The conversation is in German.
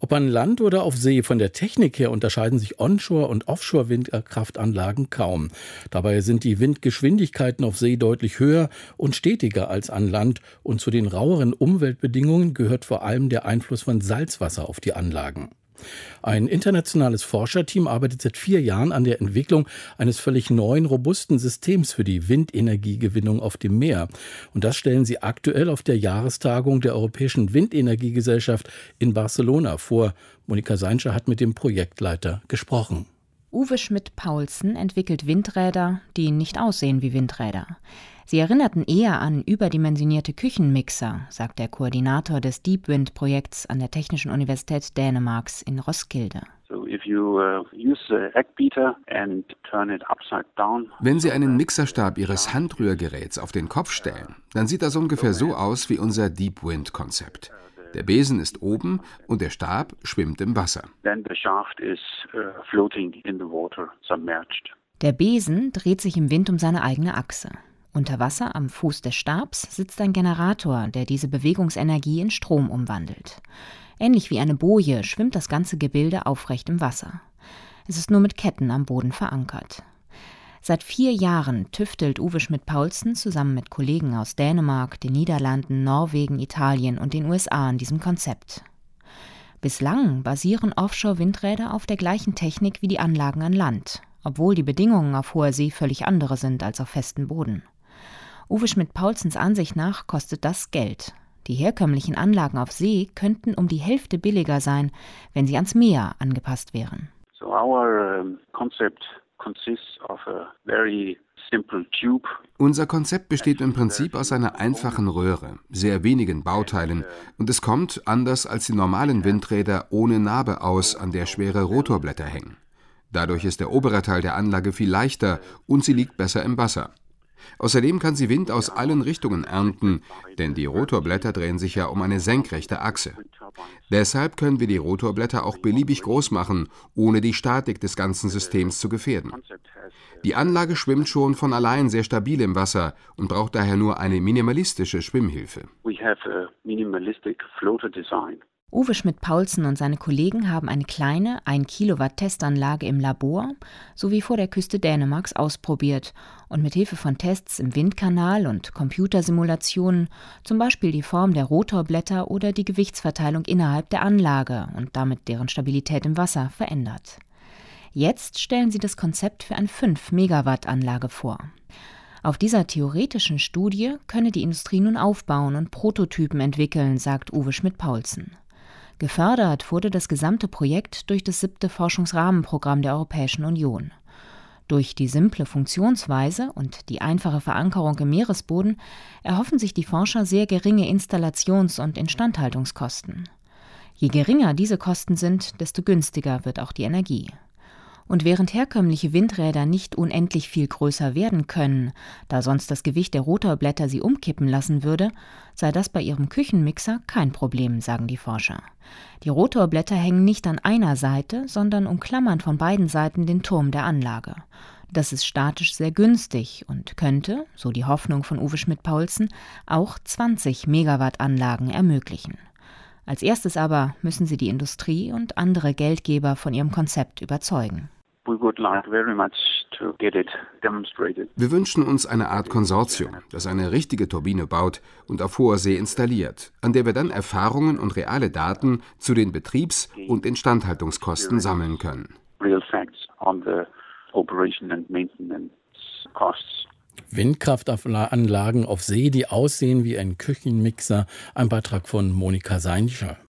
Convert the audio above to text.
Ob an Land oder auf See, von der Technik her unterscheiden sich Onshore- und Offshore-Windkraftanlagen kaum. Dabei sind die Windgeschwindigkeiten auf See deutlich höher und stetiger als an Land. Und zu den raueren Umweltbedingungen gehört vor allem der Einfluss von Salzwasser auf die Anlagen. Ein internationales Forscherteam arbeitet seit 4 Jahren an der Entwicklung eines völlig neuen, robusten Systems für die Windenergiegewinnung auf dem Meer. Und das stellen sie aktuell auf der Jahrestagung der Europäischen Windenergiegesellschaft in Barcelona vor. Monika Seinscher hat mit dem Projektleiter gesprochen. Uwe Schmidt-Paulsen entwickelt Windräder, die nicht aussehen wie Windräder. Sie erinnerten eher an überdimensionierte Küchenmixer, sagt der Koordinator des Deep Wind-Projekts an der Technischen Universität Dänemarks in Roskilde. Wenn Sie einen Mixerstab Ihres Handrührgeräts auf den Kopf stellen, dann sieht das ungefähr so aus wie unser Deep Wind-Konzept. Der Besen ist oben und der Stab schwimmt im Wasser. Der Besen dreht sich im Wind um seine eigene Achse. Unter Wasser am Fuß des Stabs sitzt ein Generator, der diese Bewegungsenergie in Strom umwandelt. Ähnlich wie eine Boje schwimmt das ganze Gebilde aufrecht im Wasser. Es ist nur mit Ketten am Boden verankert. Seit 4 Jahren tüftelt Uwe Schmidt-Paulsen zusammen mit Kollegen aus Dänemark, den Niederlanden, Norwegen, Italien und den USA an diesem Konzept. Bislang basieren Offshore-Windräder auf der gleichen Technik wie die Anlagen an Land, obwohl die Bedingungen auf hoher See völlig andere sind als auf festem Boden. Uwe Schmidt-Paulsens Ansicht nach kostet das Geld. Die herkömmlichen Anlagen auf See könnten um die Hälfte billiger sein, wenn sie ans Meer angepasst wären. Unser Konzept besteht im Prinzip aus einer einfachen Röhre, sehr wenigen Bauteilen, und es kommt, anders als die normalen Windräder, ohne Narbe aus, an der schwere Rotorblätter hängen. Dadurch ist der obere Teil der Anlage viel leichter und sie liegt besser im Wasser. Außerdem kann sie Wind aus allen Richtungen ernten, denn die Rotorblätter drehen sich ja um eine senkrechte Achse. Deshalb können wir die Rotorblätter auch beliebig groß machen, ohne die Statik des ganzen Systems zu gefährden. Die Anlage schwimmt schon von allein sehr stabil im Wasser und braucht daher nur eine minimalistische Schwimmhilfe. Uwe Schmidt-Paulsen und seine Kollegen haben eine kleine 1 Kilowatt Testanlage im Labor sowie vor der Küste Dänemarks ausprobiert und mit Hilfe von Tests im Windkanal und Computersimulationen zum Beispiel die Form der Rotorblätter oder die Gewichtsverteilung innerhalb der Anlage und damit deren Stabilität im Wasser verändert. Jetzt stellen sie das Konzept für eine 5-Megawatt-Anlage vor. Auf dieser theoretischen Studie könne die Industrie nun aufbauen und Prototypen entwickeln, sagt Uwe Schmidt-Paulsen. Gefördert wurde das gesamte Projekt durch das 7. Forschungsrahmenprogramm der Europäischen Union. Durch die simple Funktionsweise und die einfache Verankerung im Meeresboden erhoffen sich die Forscher sehr geringe Installations- und Instandhaltungskosten. Je geringer diese Kosten sind, desto günstiger wird auch die Energie. Und während herkömmliche Windräder nicht unendlich viel größer werden können, da sonst das Gewicht der Rotorblätter sie umkippen lassen würde, sei das bei ihrem Küchenmixer kein Problem, sagen die Forscher. Die Rotorblätter hängen nicht an einer Seite, sondern umklammern von beiden Seiten den Turm der Anlage. Das ist statisch sehr günstig und könnte, so die Hoffnung von Uwe Schmidt-Paulsen, auch 20 Megawatt-Anlagen ermöglichen. Als erstes aber müssen sie die Industrie und andere Geldgeber von ihrem Konzept überzeugen. Wir wünschen uns eine Art Konsortium, das eine richtige Turbine baut und auf hoher See installiert, an der wir dann Erfahrungen und reale Daten zu den Betriebs- und Instandhaltungskosten sammeln können. Windkraftanlagen auf See, die aussehen wie ein Küchenmixer. Ein Beitrag von Monika Seinscher.